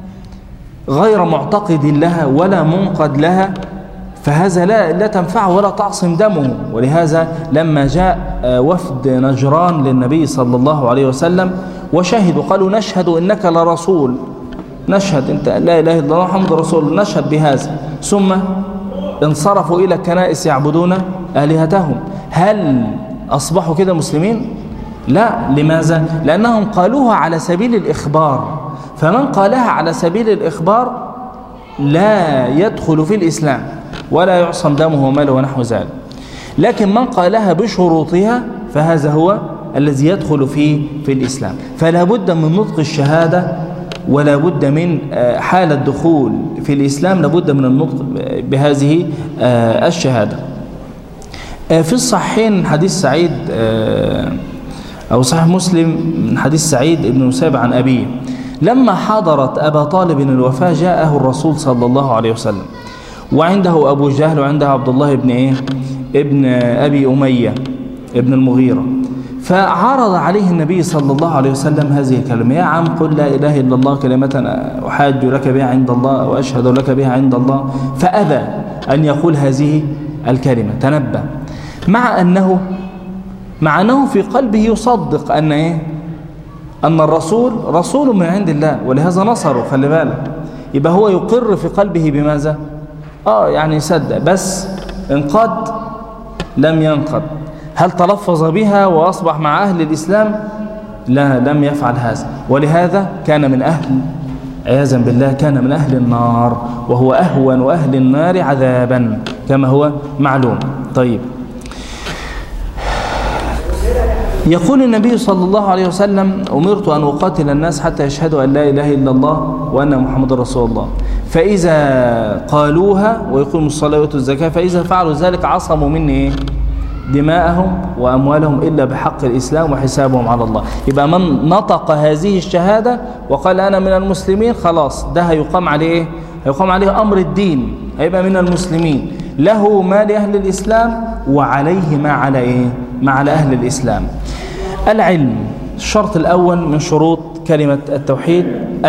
غير معتقد لها ولا منقد لها فهذا لا تنفعه ولا تعصم دمه. ولهذا لما جاء وفد نجران للنبي صلى الله عليه وسلم وشهدوا قالوا نشهد إنك لرسول، نشهد أنت لا إله إلا الله محمد رسول، نشهد بهذا. ثم انصرفوا إلى الكنائس يعبدون آلهتهم. هل أصبحوا كده مسلمين؟ لا. لماذا؟ لأنهم قالوها على سبيل الإخبار، فمن قالها على سبيل الإخبار لا يدخل في الإسلام ولا يعصم دمه وماله ونحو ذلك. لكن من قالها بشروطها فهذا هو الذي يدخل في الإسلام. فلا بد من نطق الشهادة ولا بد من حال الدخول في الإسلام لابد من النطق بهذه الشهادة. في الصحيحين حديث سعيد أو صحيح مسلم من حديث سعيد ابن مسيب عن أبيه لما حضرت أبا طالب الوفاة جاءه الرسول صلى الله عليه وسلم وعنده أبو جهل وعنده عبد الله ابن أبي أمية ابن المغيرة، فعرض عليه النبي صلى الله عليه وسلم هذه الكلمة: يا عم قل لا إله إلا الله كلمة أحاج لك بها عند الله وأشهد لك بها عند الله. فأبى أن يقول هذه الكلمة. تنبه مع أنه في قلبه يصدق أن الرسول رسول من عند الله، ولهذا نصره. خلي بالك، يبقى هو يقر في قلبه بماذا؟ يعني يصدق، بس انقد لم ينقد. هل تلفظ بها وأصبح مع أهل الإسلام؟ لا، لم يفعل هذا. ولهذا كان من أهل عياذا بالله كان من أهل النار، وهو أهون أهل النار عذابا كما هو معلوم. طيب، يقول النبي صلى الله عليه وسلم: أمرت أن أقاتل الناس حتى يشهدوا أن لا إله إلا الله وأن محمد رسول الله، فإذا قالوها ويقيموا الصلاة ويؤتوا الزكاة فإذا فعلوا ذلك عصموا مني دماءهم وأموالهم إلا بحق الإسلام وحسابهم على الله. يبقى من نطق هذه الشهادة وقال أنا من المسلمين خلاص ده هيقام عليه أمر الدين، هيبقى من المسلمين، له ما لأهل الإسلام وعليه ما على أهل الإسلام. العلم، الشرط الأول من شروط كلمة التوحيد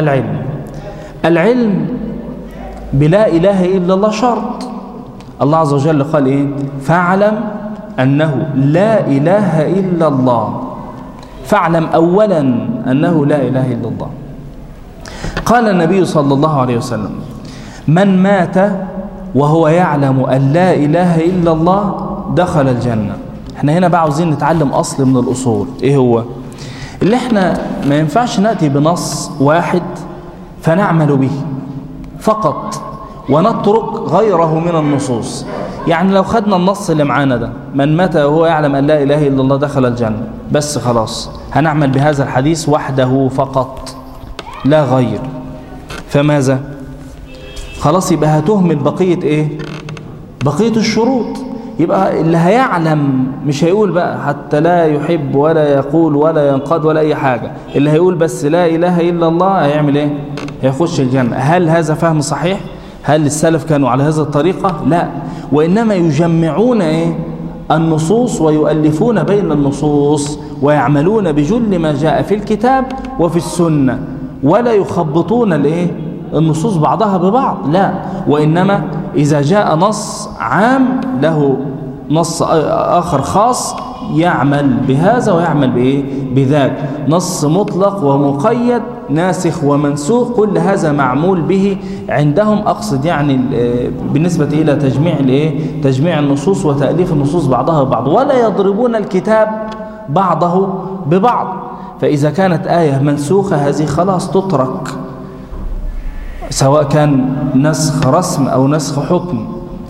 العلم بلا إله إلا الله شرط. الله عز وجل قال فاعلم أنه لا إله إلا الله. فاعلم أولا أنه لا إله إلا الله. قال النبي صلى الله عليه وسلم: من مات وهو يعلم أن لا إله إلا الله دخل الجنة. احنا هنا بقى عاوزين نتعلم أصل من الأصول. ايه هو؟ اللي احنا ما ينفعش نأتي بنص واحد فنعمل به فقط ونترك غيره من النصوص. يعني لو خدنا النص اللي معانا ده: من مات وهو يعلم أن لا إله إلا الله دخل الجنة، بس خلاص هنعمل بهذا الحديث وحده فقط لا غير، فماذا؟ خلاص يبقى هتهمل بقية الشروط. يبقى اللي هيعلم مش هيقول بقى حتى لا يحب ولا يقول ولا ينقاد ولا أي حاجة، اللي هيقول بس لا إله إلا الله هيعمل هيخش الجنة. هل هذا فهم صحيح؟ هل السلف كانوا على هذه الطريقة؟ لا، وإنما يجمعون النصوص ويؤلفون بين النصوص ويعملون بجل ما جاء في الكتاب وفي السنة، ولا يخبطون النصوص بعضها ببعض، لا، وإنما إذا جاء نص عام له نص آخر خاص يعمل بهذا ويعمل بذاك. نص مطلق ومقيد، ناسخ ومنسوخ، كل هذا معمول به عندهم. أقصد يعني بالنسبة إلى تجميع النصوص وتأليف النصوص بعضها ببعض، ولا يضربون الكتاب بعضه ببعض. فإذا كانت آية منسوخة هذه خلاص تترك، سواء كان نسخ رسم أو نسخ حكم،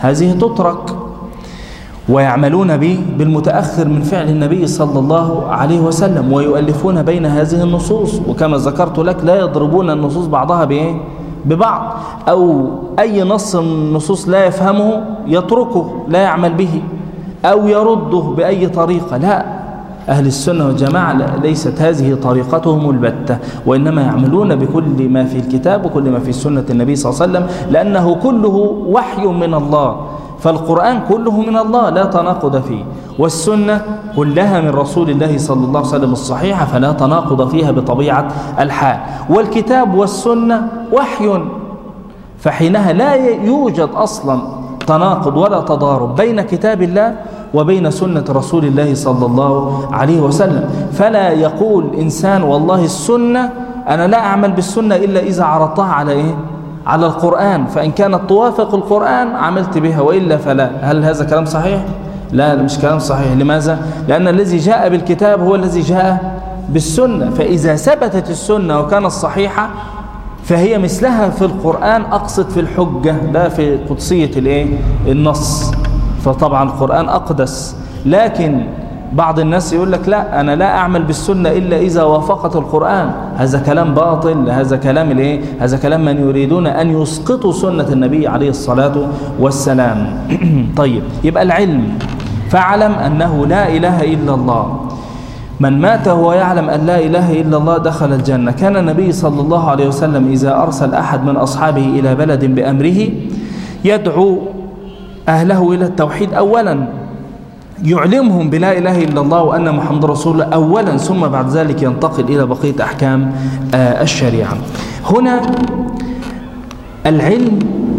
هذه تترك، ويعملون به بالمتأخر من فعل النبي صلى الله عليه وسلم، ويؤلفون بين هذه النصوص، وكما ذكرت لك لا يضربون النصوص بعضها ببعض، أو أي نص من النصوص لا يفهمه يتركه لا يعمل به أو يرده بأي طريقة. لا، أهل السنة والجماعة ليست هذه طريقتهم البتة، وإنما يعملون بكل ما في الكتاب وكل ما في سنة النبي صلى الله عليه وسلم، لأنه كله وحي من الله، فالقرآن كله من الله لا تناقض فيه، والسنة كلها من رسول الله صلى الله عليه وسلم الصحيحة، فلا تناقض فيها بطبيعة الحال. والكتاب والسنة وحي، فحينها لا يوجد أصلا تناقض ولا تضارب بين كتاب الله وبين سنة رسول الله صلى الله عليه وسلم. فلا يقول إنسان والله السنة أنا لا أعمل بالسنة إلا إذا عرضتها على على القرآن، فإن كانت توافق القرآن عملت بها وإلا فلا. هل هذا كلام صحيح؟ لا، مش كلام صحيح. لماذا؟ لأن الذي جاء بالكتاب هو الذي جاء بالسنة، فإذا ثبتت السنة وكانت صحيحة فهي مثلها في القرآن، أقصد في الحجة لا في قدسية النص، فطبعا القرآن أقدس. لكن بعض الناس يقول لك لا، أنا لا أعمل بالسنة إلا إذا وافقت القرآن. هذا كلام باطل، هذا كلام هذا كلام من يريدون أن يسقطوا سنة النبي عليه الصلاة والسلام. طيب، يبقى العلم، فاعلم أنه لا إله إلا الله، من مات وهو يعلم أن لا إله إلا الله دخل الجنة. كان النبي صلى الله عليه وسلم إذا أرسل أحد من أصحابه إلى بلد بأمره يدعو أهله إلى التوحيد أولا، يعلمهم بلا إله إلا الله وأن محمد رسول الله أولا، ثم بعد ذلك ينتقل إلى بقية أحكام الشريعة. هنا العلم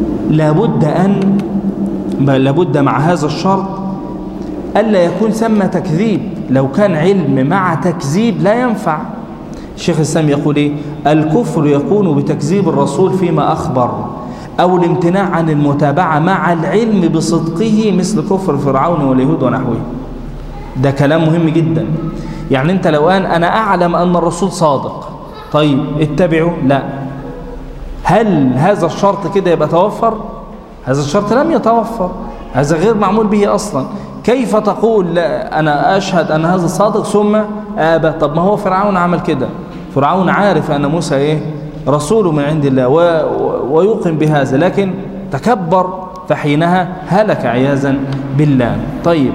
لابد مع هذا الشرط ألا يكون ثم تكذيب. لو كان علم مع تكذيب لا ينفع. الشيخ الإسلام يقول الكفر يكون بتكذيب الرسول فيما أخبر، أو الامتناع عن المتابعة مع العلم بصدقه، مثل كفر فرعون واليهود ونحوه. ده كلام مهم جدا. يعني أنت لو أنا أعلم أن الرسول صادق، طيب اتبعه، لا. هل هذا الشرط كده يبقى توفر؟ هذا الشرط لم يتوفر، هذا غير معمول به أصلا. كيف تقول لا أنا أشهد أن هذا صادق ثم آبى؟ طب ما هو فرعون عمل كده. فرعون عارف أن موسى رسول من عند الله ويوقن بهذا، لكن تكبر، فحينها هلك عياذا بالله. طيب،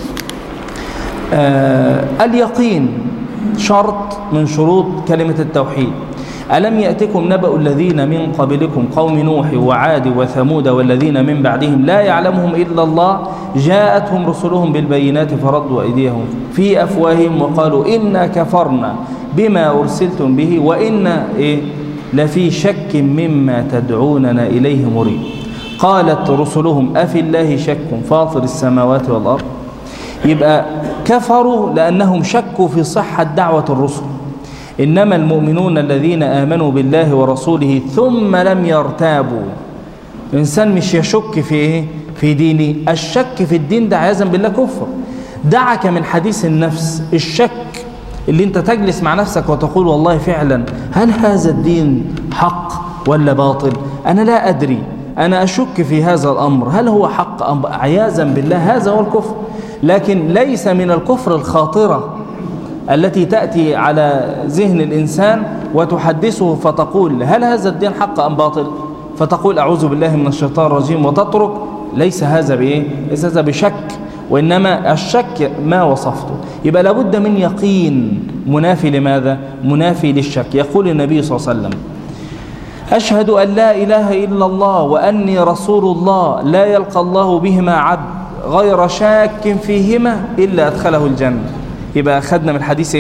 اليقين شرط من شروط كلمة التوحيد. ألم يأتكم نبأ الذين من قبلكم قوم نوح وعاد وثمود والذين من بعدهم لا يعلمهم إلا الله جاءتهم رسلهم بالبينات فردوا أيديهم في أفواههم وقالوا إنا كفرنا بما أرسلتم به وإنا لفي شك مما تدعوننا إليه مريب. قالت رسلهم أفي الله شك فاطر السماوات والأرض. يبقى كفروا لأنهم شكوا في صحة دعوة الرسل، إنما المؤمنون الذين آمنوا بالله ورسوله ثم لم يرتابوا. الإنسان مش يشك في دينه. الشك في الدين ده عياذا بالله كفر. دعك من حديث النفس، الشك اللي انت تجلس مع نفسك وتقول والله فعلا هل هذا الدين حق ولا باطل؟ أنا لا أدري، أنا أشك في هذا الأمر، هل هو حق أم عياذا بالله؟ هذا هو الكفر. لكن ليس من الكفر الخاطرة التي تأتي على ذهن الإنسان وتحدثه فتقول هل هذا الدين حق أم باطل، فتقول أعوذ بالله من الشيطان الرجيم وتترك. ليس هذا ليس هذا بشك، وإنما الشك ما وصفته. يبقى لابد من يقين منافي لماذا؟ منافي للشك. يقول النبي صلى الله عليه وسلم أشهد أن لا إله إلا الله وأني رسول الله لا يلقى الله بهما عبد غير شاك فيهما إلا أدخله الجنة. يبقى أخذنا من الحديث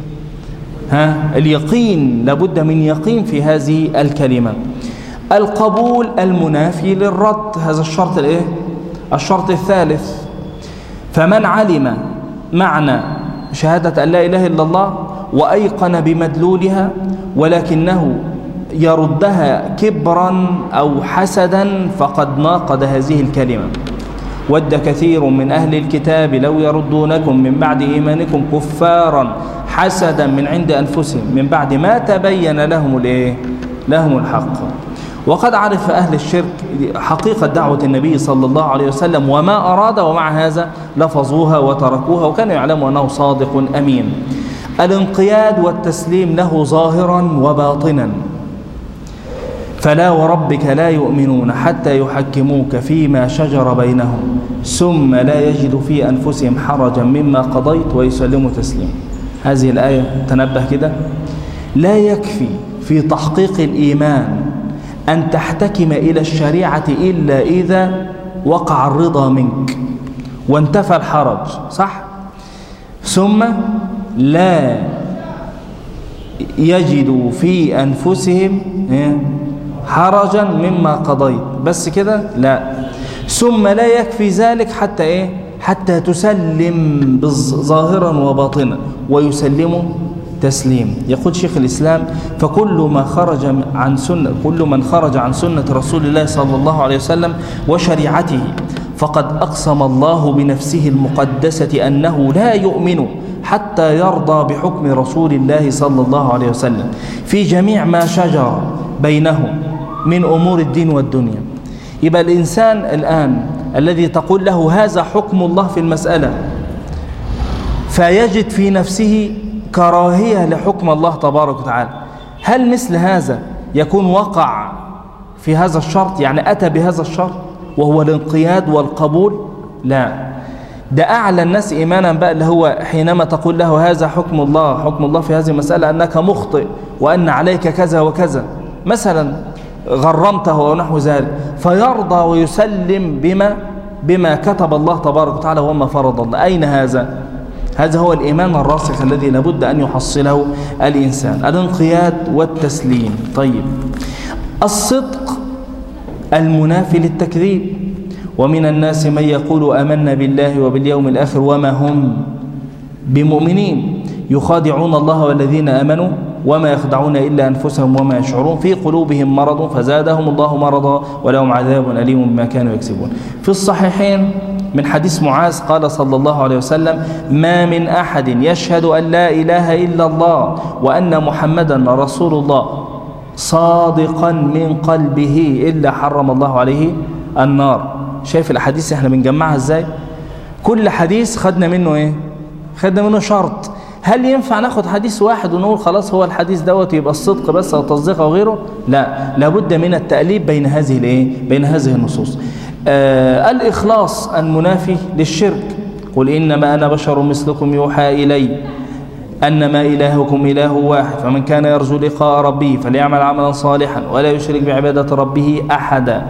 اليقين. لابد من يقين في هذه الكلمة. القبول المنافي للرد، هذا الشرط الشرط الثالث. فمن علم معنى شهادة أن لا إله إلا الله وأيقن بمدلولها ولكنه يردها كبرا أو حسدا فقد ناقض هذه الكلمة. ود كثير من أهل الكتاب لو يردونكم من بعد إيمانكم كفارا حسدا من عند أنفسهم من بعد ما تبين لهم الحق. وقد عرف أهل الشرك حقيقة دعوة النبي صلى الله عليه وسلم وما أراد، ومع هذا لفظوها وتركوها، وكانوا يعلموا أنه صادق أمين. الانقياد والتسليم له ظاهرا وباطنا. فلا وربك لا يؤمنون حتى يحكموك فيما شجر بينهم ثم لا يجدوا في أنفسهم حرجا مما قضيت ويسلموا تسليما. هذه الآية تنبه كده، لا يكفي في تحقيق الإيمان أن تحتكم إلى الشريعة إلا إذا وقع الرضا منك وانتفى الحرج، صح؟ ثم لا يجدوا في أنفسهم حرجا مما قضيت، بس كده؟ لا. ثم لا يكفي ذلك حتى حتى تسلم ظاهرا وباطنا ويسلموا تسليم. يقول شيخ الإسلام: فكل ما خرج عن سنة، كل من خرج عن سنة رسول الله صلى الله عليه وسلم وشريعته فقد أقسم الله بنفسه المقدسة أنه لا يؤمن حتى يرضى بحكم رسول الله صلى الله عليه وسلم في جميع ما شجر بينهم من أمور الدين والدنيا. يبقى الإنسان الآن الذي تقول له هذا حكم الله في المسألة فيجد في نفسه كراهية لحكم الله تبارك وتعالى، هل مثل هذا يكون وقع في هذا الشرط؟ يعني أتى بهذا الشرط وهو الانقياد والقبول؟ لا، ده أعلى الناس إيمانا بقى اللي هو حينما تقول له هذا حكم الله، حكم الله في هذه المسألة أنك مخطئ وأن عليك كذا وكذا، مثلا غرمته أو نحو ذلك، فيرضى ويسلم بما كتب الله تبارك وتعالى وما فرض الله. أين هذا؟ هذا هو الإيمان الراسخ الذي لابد أن يحصله الإنسان، الانقياد والتسليم. طيب، الصدق المنافي للتكذيب. ومن الناس من يقول آمنا بالله وباليوم الآخر وما هم بمؤمنين يخادعون الله والذين آمنوا وما يخدعون إلا أنفسهم وما يشعرون في قلوبهم مرض فزادهم الله مرضا ولهم عذاب أليم بما كانوا يكسبون. في الصحيحين من حديث معاذ قال صلى الله عليه وسلم: ما من أحد يشهد أن لا إله إلا الله وأن محمدا رسول الله صادقا من قلبه إلا حرم الله عليه النار. شايف الحديث احنا بنجمعها ازاي؟ كل حديث خدنا منه خدنا منه شرط. هل ينفع ناخد حديث واحد ونقول خلاص هو الحديث دوت يبقى الصدق بس او تصديق او غيره؟ لا، لابد من التأليف بين هذه بين هذه النصوص. الإخلاص المنافي للشرك. قل إنما أنا بشر مثلكم يوحى إلي أنما إلهكم إله واحد فمن كان يرجو لقاء ربه فليعمل عملا صالحا ولا يشرك بعبادة ربه أحدا.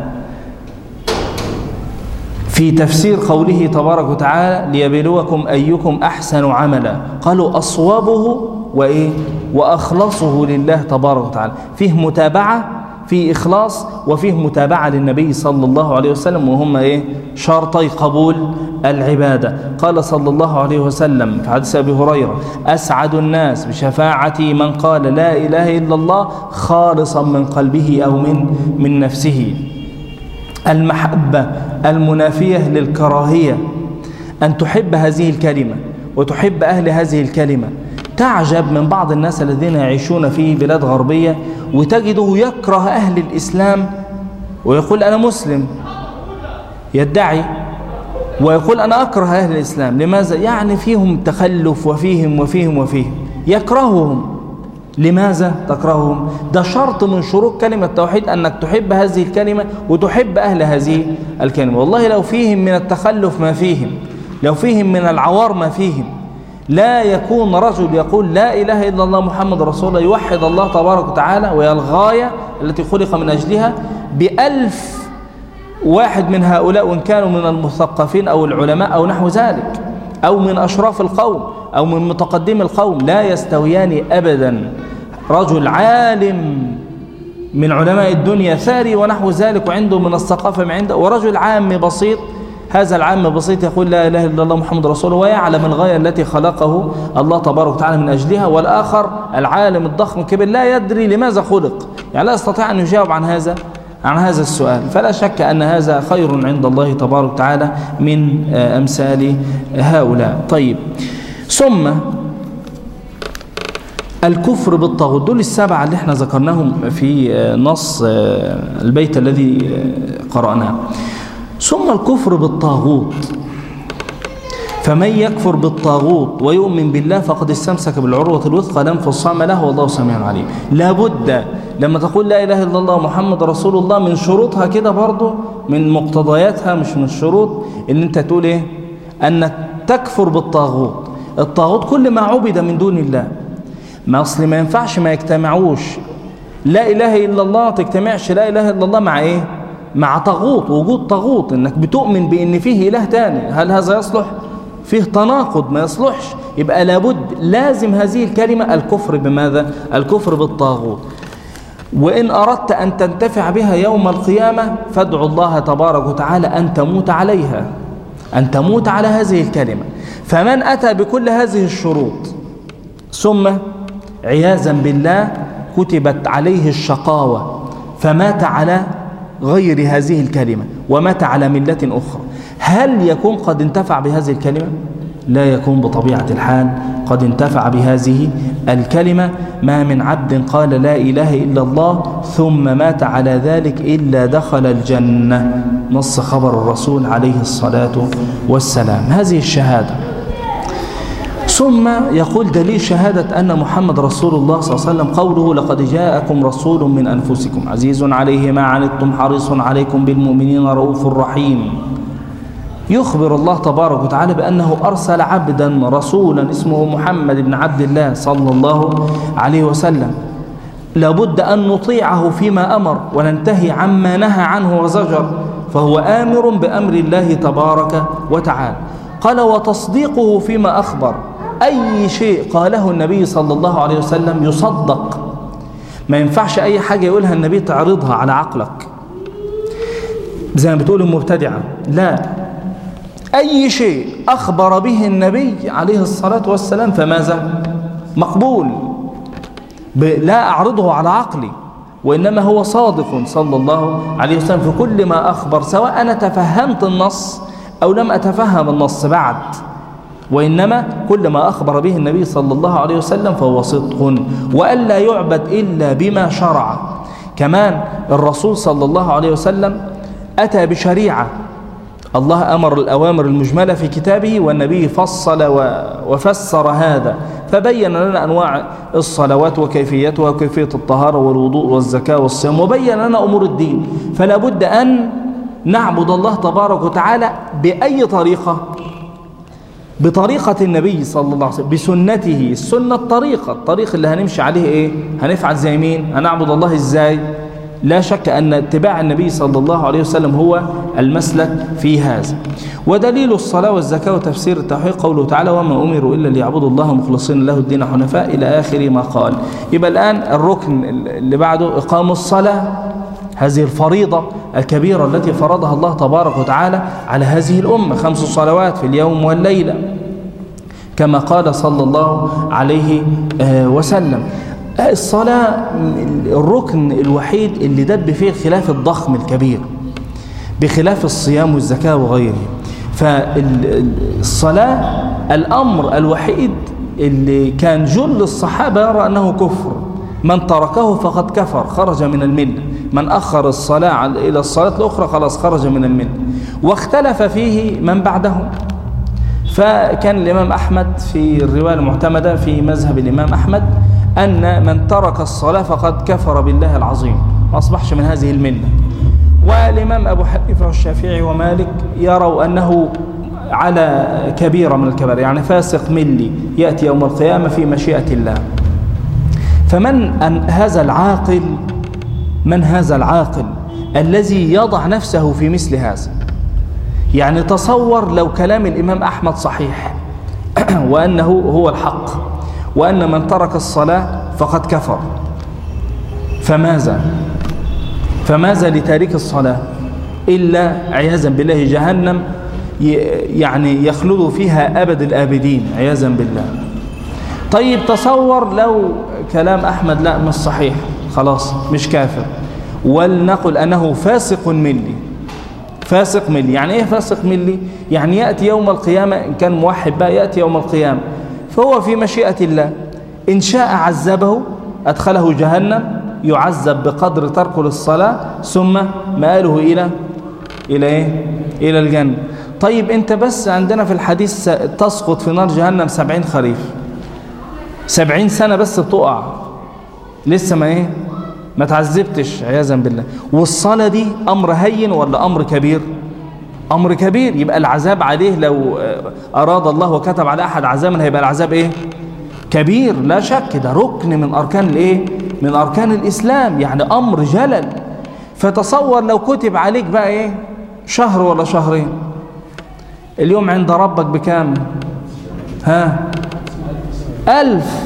في تفسير قوله تبارك وتعالى: ليبلوكم أيكم أحسن عملا، قالوا أصوبه وأخلصه لله تبارك وتعالى. فيه متابعة، فيه إخلاص، وفيه متابعة للنبي صلى الله عليه وسلم، وهم شرطي قبول العبادة. قال صلى الله عليه وسلم في حديث أبي هريرة: أسعد الناس بشفاعتي من قال لا إله إلا الله خالصا من قلبه أو من نفسه. المحبة المنافية للكراهية، أن تحب هذه الكلمة وتحب أهل هذه الكلمة. تعجب من بعض الناس الذين يعيشون في بلاد غربية وتجده يكره أهل الإسلام ويقول أنا مسلم، يدعي ويقول أنا أكره أهل الإسلام. لماذا؟ يعني فيهم تخلف وفيهم يكرههم. لماذا تكرههم؟ ده شرط من شروط كلمة التوحيد أنك تحب هذه الكلمة وتحب أهل هذه الكلمة. والله لو فيهم من التخلف ما فيهم، لو فيهم من العوار ما فيهم، لا يكون رجل يقول لا إله إلا الله محمد رسول الله يوحد الله تبارك وتعالى وهي الغاية التي خلق من أجلها ب1000 واحد من هؤلاء، وإن كانوا من المثقفين أو العلماء أو نحو ذلك أو من أشراف القوم أو من متقدم القوم، لا يستويان أبدا. رجل عالم من علماء الدنيا ثري ونحو ذلك وعنده من الثقافة ما عنده، ورجل عام بسيط، هذا العام بسيط يقول لا إله إلا الله محمد رسول الله ويعلم الغاية التي خلقه الله تبارك وتعالى من أجلها، والآخر العالم الضخم الكبير لا يدري لماذا خلق، يعني لا يستطيع أن يجاوب عن هذا السؤال. فلا شك أن هذا خير عند الله تبارك وتعالى من أمثال هؤلاء. طيب، ثم الكفر بالطاغوت. دول السبعة اللي احنا ذكرناهم في نص البيت الذي قرأناه. ثم الكفر بالطاغوت، فمن يكفر بالطاغوت ويؤمن بالله فقد استمسك بالعروة الوثقى لا انفصام له والله سميع عليم. لابد لما تقول لا إله إلا الله محمد رسول الله من شروطها كده برضه، من مقتضياتها مش من الشروط، ان انت تقول ايه؟ انك تكفر بالطاغوت. الطاغوت كل ما عبد من دون الله. ما اصل ما ينفعش ما يجتمعوش لا إله إلا الله، تجتمعش لا إله إلا الله مع ايه؟ مع طاغوت، وجود طاغوت، انك بتؤمن بان فيه إله تاني. هل هذا يصلح؟ فيه تناقض، ما يصلحش. يبقى لابد لازم هذه الكلمة الكفر بماذا؟ الكفر بالطاغوت. وإن أردت أن تنتفع بها يوم القيامة فادعو الله تبارك وتعالى أن تموت عليها، أن تموت على هذه الكلمة. فمن أتى بكل هذه الشروط ثم عياذا بالله كتبت عليه الشقاوة فمات على غير هذه الكلمة ومات على ملة أخرى، هل يكون قد انتفع بهذه الكلمة؟ لا يكون بطبيعة الحال قد انتفع بهذه الكلمة. ما من عبد قال لا إله إلا الله ثم مات على ذلك إلا دخل الجنة، نص خبر الرسول عليه الصلاة والسلام. هذه الشهادة. ثم يقول دليل شهادة أن محمد رسول الله صلى الله عليه وسلم قوله لقد جاءكم رسول من أنفسكم عزيز عليه ما عنتم حريص عليكم بالمؤمنين رؤوف رحيم. يخبر الله تبارك وتعالى بأنه أرسل عبدا رسولا اسمه محمد بن عبد الله صلى الله عليه وسلم. لابد أن نطيعه فيما أمر وننتهي عما نهى عنه وزجر، فهو آمر بأمر الله تبارك وتعالى. قال وتصديقه فيما أخبر، أي شيء قاله النبي صلى الله عليه وسلم يصدق. ما ينفعش أي حاجة يقولها النبي تعرضها على عقلك زي ما بتقول المبتدعة، لا، أي شيء أخبر به النبي عليه الصلاة والسلام فماذا؟ مقبول. لا أعرضه على عقلي، وإنما هو صادق صلى الله عليه وسلم في كل ما أخبر، سواء أنا تفهمت النص أو لم أتفهم النص بعد، وإنما كل ما أخبر به النبي صلى الله عليه وسلم فهو صدق، وألا يعبد إلا بما شرع. كمان الرسول صلى الله عليه وسلم أتى بشريعة، الله أمر الأوامر المجملة في كتابه، والنبي فصل وفسر هذا، فبين لنا أنواع الصلوات وكيفيتها وكيفية الطهارة والوضوء والزكاة والصيام، وبين لنا أمور الدين. فلا بد أن نعبد الله تبارك وتعالى بأي طريقة؟ بطريقة النبي صلى الله عليه وسلم، بسنته. السنة الطريق اللي هنمشي عليه إيه؟ هنفعل زي مين؟ هنعبد الله إزاي؟ لا شك أن اتباع النبي صلى الله عليه وسلم هو المسلك في هذا. ودليل الصلاة والزكاة وتفسير التوحيد قوله تعالى وما أمروا إلا ليعبدوا الله مخلصين له الدين حنفاء إلى آخر ما قال. يبقى الآن الركن اللي بعده إقام الصلاة، هذه الفريضة الكبيرة التي فرضها الله تبارك وتعالى على هذه الأمة، 5 صلوات في اليوم والليلة كما قال صلى الله عليه وسلم. الصلاة الركن الوحيد اللي دب فيه الخلاف الضخم الكبير بخلاف الصيام والزكاة وغيره. فالصلاة الأمر الوحيد اللي كان جل الصحابة يرى أنه كفر، من تركه فقد كفر، خرج من الملة. من أخر الصلاة إلى الصلاة الأخرى خلاص خرج من الملة. واختلف فيه من بعدهم، فكان الإمام أحمد في الرواية المعتمدة في مذهب الإمام أحمد أن من ترك الصلاة فقد كفر بالله العظيم، ما أصبحش من هذه الملة. والإمام أبو حنيفة والشافعي ومالك يروا أنه على كبيرة من الكبائر، يعني فاسق ملي يأتي يوم القيامة في مشيئة الله. فمن هذا العاقل، من هذا العاقل الذي يضع نفسه في مثل هذا؟ يعني تصور لو كلام الإمام أحمد صحيح وأنه هو الحق، وأن من ترك الصلاة فقد كفر، فماذا لتارك الصلاة إلا عياذا بالله جهنم، يعني يخلد فيها أبد الآبدين عياذا بالله. طيب تصور لو كلام أحمد لا مش صحيح، خلاص مش كافر، ولنقل أنه فاسق ملي. فاسق ملي يعني إيه فاسق ملي؟ يعني يأتي يوم القيامة، إن كان موحد بقى يأتي يوم القيامة فهو في مشيئة الله، إن شاء عذبه أدخله جهنم يعذب بقدر تركه للصلاة ثم مآله إلى إيه؟ إلى الجنة. طيب أنت بس عندنا في الحديث تسقط في نار جهنم 70 خريف، 70 سنة بس بتقع لسه ما تعذبتش عياذا بالله. والصلاة دي أمر هين ولا أمر كبير؟ أمر كبير. يبقى العذاب عليه لو أراد الله وكتب على أحد عذابا هيبقى العذاب إيه؟ كبير لا شك. ده ركن من أركان الإيه؟ من أركان الإسلام، يعني أمر جلل. فتصور لو كتب عليك بقى إيه؟ شهر ولا شهرين. اليوم عند ربك بكام؟ 1000.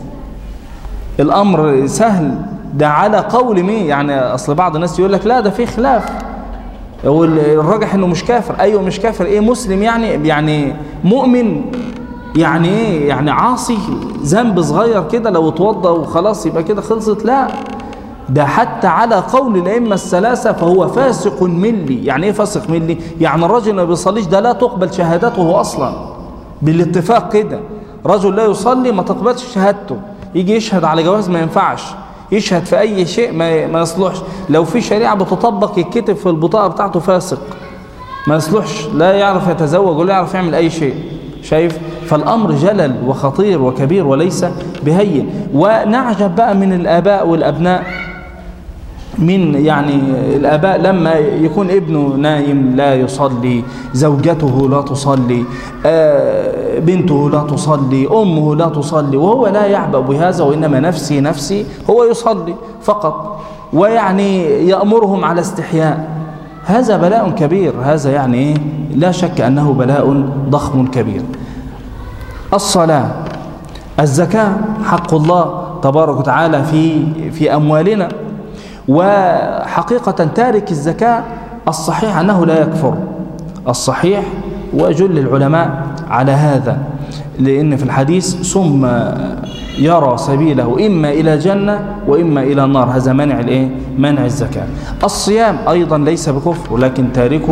الأمر سهل. ده على قول مين؟ يعني أصل بعض الناس يقول لك لا ده في خلاف، والراجح إنه مش كافر. أيوه مش كافر، إيه مسلم يعني مؤمن، يعني إيه؟ يعني عاصي، ذنب صغير كده لو اتوضى وخلاص يبقى كده خلصت. لا، ده حتى على قول الأئمة الثلاثة فهو فاسق ملي. يعني إيه فاسق ملي؟ يعني الرجل ما بيصليش ده لا تقبل شهادته أصلا بالاتفاق كده. رجل لا يصلي ما تقبلش شهادته. يجي يشهد على جواز ما ينفعش، يشهد في أي شيء ما يصلحش. لو في شريعة بتطبق يتكتب في البطاقة بتاعته فاسق، ما يصلحش، لا يعرف يتزوج ولا يعرف يعمل أي شيء. شايف؟ فالأمر جلل وخطير وكبير وليس بهين. ونعجب بقى من الآباء والأبناء، من يعني الآباء لما يكون ابنه نايم لا يصلي، زوجته لا تصلي، بنته لا تصلي، أمه لا تصلي، وهو لا يعبأ بهذا، وإنما نفسي هو يصلي فقط، ويعني يأمرهم على استحياء. هذا بلاء كبير. هذا يعني إيه؟ لا شك أنه بلاء ضخم كبير. الصلاة، الزكاة، حق الله تبارك وتعالى في أموالنا. وحقيقة تارك الزكاة الصحيح أنه لا يكفر، الصحيح، وجل العلماء على هذا، لأن في الحديث ثم يرى سبيله إما إلى جنة وإما إلى النار. هذا منع الإيه؟ منع الزكاة. الصيام أيضا ليس بكفر، ولكن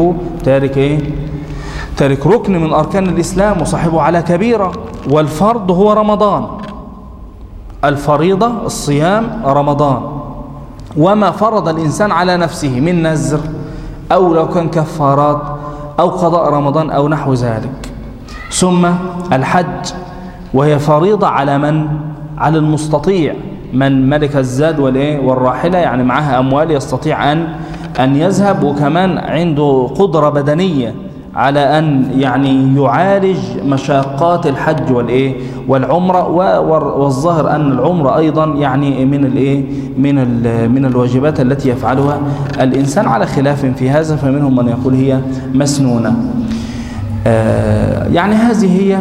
تارك ركن من أركان الإسلام وصاحبه على كبيرة. والفرض هو رمضان، الفريضة الصيام رمضان، وما فرض الإنسان على نفسه من نذر أو لو كان كفارات أو قضاء رمضان أو نحو ذلك. ثم الحج، وهي فريضة على المستطيع، من ملك الزاد والراحلة، يعني معها أموال يستطيع أن يذهب، وكمان عنده قدرة بدنية على أن يعني يعالج مشاقات الحج والعمرة. والظاهر أن العمرة أيضا يعني من الواجبات التي يفعلها الإنسان على خلاف في هذا، فمنهم من يقول هي مسنونة. يعني هذه هي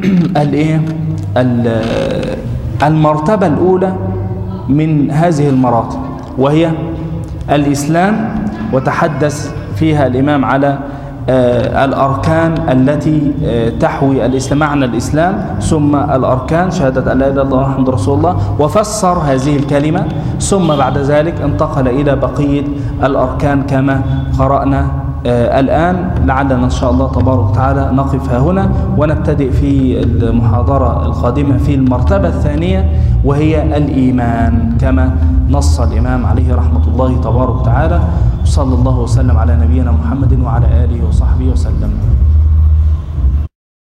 المرتبة الأولى من هذه المراتب، وهي الإسلام. وتحدث فيها الإمام على الأركان التي تحوي الإسلام، معنى الإسلام، ثم الأركان شهادة أن لا إله إلا الله محمد رسول الله، وفسر هذه الكلمة. ثم بعد ذلك انتقل إلى بقية الأركان كما قرأنا الآن. لعلنا إن شاء الله تبارك وتعالى نقف هنا ونبتدئ في المحاضرة القادمة في المرتبة الثانية، وهي الإيمان، كما نص الإمام عليه رحمة الله تبارك وتعالى. صلى الله وسلم على نبينا محمد وعلى آله وصحبه وسلم.